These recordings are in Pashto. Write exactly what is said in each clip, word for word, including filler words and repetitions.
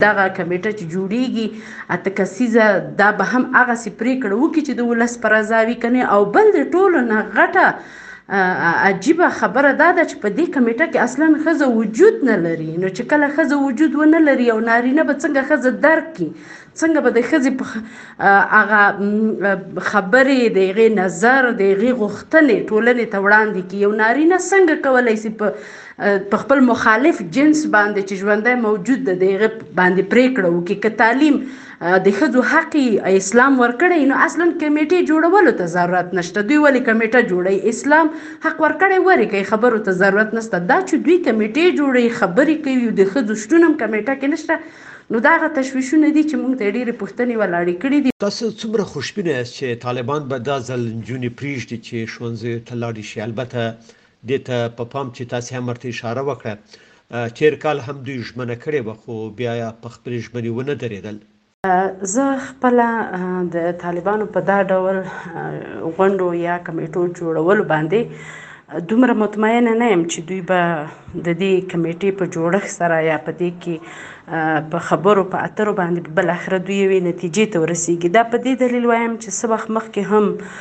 دغه کمیټه چې جوړیږي اته کسیزه دا به هم هغسې پرېکړه وکړي چې د ولس په رضا وي کنې. او بل د ټولو نه غټه عجیبه خبره دا ده چې په دې کمیټه کې اصلا ښځه وجود نه لري. نو چې کله ښځه وجود ونه لري او نارینه به څنګه ښځه درک کړي، څنګه به د ښځې په هغه خبرې، د هغې نظر، د هغې غوښتنې ټولنې ته وړاندې کړي. یو نارینه څنګه کولی شي په په خپل مخالف جنس باندې چې ژوندی موجود ده د هغې باندې پرېکړه وکړي. که تعلیم د ښځو حق اسلام ورکړی نو اصلا کمیټې جوړولو ته ضرورت نشته. دوی ولې کمیټه جوړوي؟ اسلام حق ورکړی ولې کوي؟ خبرو ته ضرورت نشته. دا چې دوی کمیټې جوړوي، خبرې کوي، د ښځو شتون هم کمیټه کې نشته، نو دا هغه تشویشونه دي چې موږ ته ډېرې پوښتنې ولاړې کړي دي. تاسو څومره خوشبینه یاست چې طالبان به دا ځل نجونې پرېږدي چې ښوونځیو ته لاړې شي؟ البته دې ته په پام چې تاسې هم ورته اشاره وکړه، تېر کال هم دوی ژمنه کړې وه خو بیا په خپلې ژمنې ونه درېدل. زه خپله د طالبانو په دا ډول غونډو یا کمیټو جوړولو باندې دومره مطمئنه نه یم چې دوی به د دې کمیټې په جوړښت سره یا په دې کې په خبرو په اترو باندې بالاخره دوی یوې نتیجې ته ورسیږي. دا په دې دلیل وایم چې څه وخت مخکې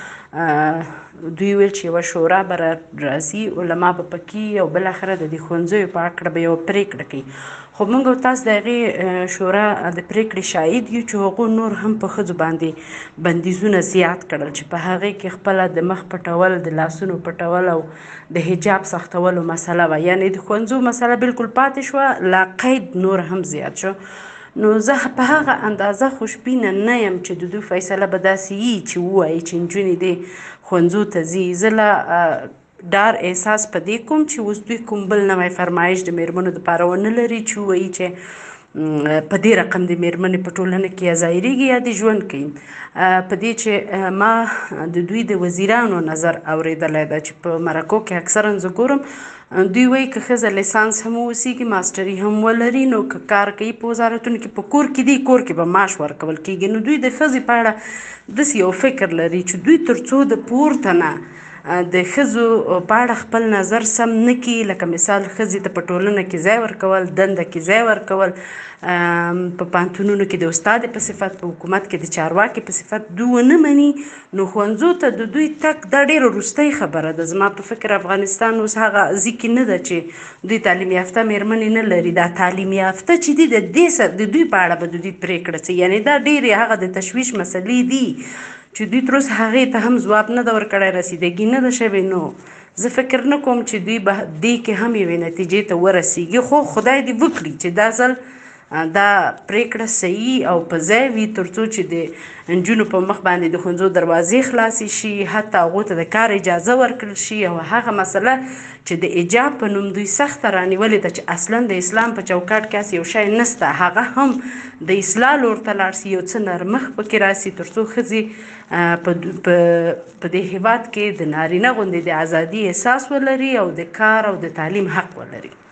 هم دوی ویل چې یوه شورا به راځي، علما به پکې او بالاخره د دې ښوونځیو په هکله به یوه پرېکړه کوي. خو موږ او تاسو د هغې شورا د پرېکړې شاهد یو چې هغو نور هم په ښځو باندې بندیزونه زیات کړل چې په هغې کې خپله د مخ پټول، د لاسونو پټول او د حجاب سختولو مسله وه. یعنې د ښوونځیو مسله بالکل پاتې شوه، لا قید نور هم زیات شو. نو زه په هغه اندازه خوشبینه نه یم چې د دوی فیصله به داسې وي چې ووایي چې نجونې دې ښوونځیو ته ځي. زه لا ډار احساس په دې کوم چې اوس دوی کوم بل نوی فرمایش د مېرمنو دپاره ونه لري چې ووایي چې په دې رقم د مېرمنې په ټولنه کې یا ظاهرېږي یا دې ژوند کوي. په دې چې ما د دوی د وزیرانو نظر اورېدلی ده چې په مرکو کې اکثرا زه ګورم دوی وایي که ښځه لیسانس هم ووسیږي، ماسټري هم ولري، نو که کار کوي په وزارتونو کې، په کور کې دی، کور کې به معاش ورکول کېږي. نو دوی د ښځې په اړه داسې یو فکر لري چې دوی تر څو د پورته نه د ښځو په اړه خپل نظر سم نه کړي، لکه مثال ښځې ته په ټولنه کې ځای ورکول، دنده کې ځای ورکول، په پوهنتونونو کې د استادې په صفت، په حکومت کې د چارواکي په صفت دوی ونه مني، نو ښوونځیو ته د دوی تګ دا ډېره وروستۍ خبره ده. زما په فکر افغانستان اوس هغه ځي کې نه ده چې دوی تعلیم یافته مېرمنې نه لري. دا تعلیم یافته چې دي د دې سره د دوی په اړه به د دوی پرېکړه څه، یعنې دا ډېرې هغه د تشویش مسلې دي چې دوی تر اوسه هغې ته هم ځواب نه ده ورکړی، رسیدګي نه ده شوې. نو زه فکر نه کوم چې دوی به دې کې هم یوې نتیجې ته ورسیږي. خو خدای دې وکړي چې دا ځل دا پرېکړه صحیح او په ځای وي، تر څو چې د نجونو په مخ باندې د ښوونځیو دروازې خلاصې شي، حتی هغو ته د کار اجازه ورکړل شي. او هغه مسله چې د حجاب په نوم دوی سخته رانیولې ده چې اصلا د اسلام په چوکاټ کې هسې یو شی نسته، هغه هم د اصلاح لور ته لاړ شي، یو څه نرمښت پکې راسي، تر څو ښځې په دې هېواد کې د نارینه غوندې د ازادي احساس ولري او د کار او د تعلیم حق ولري.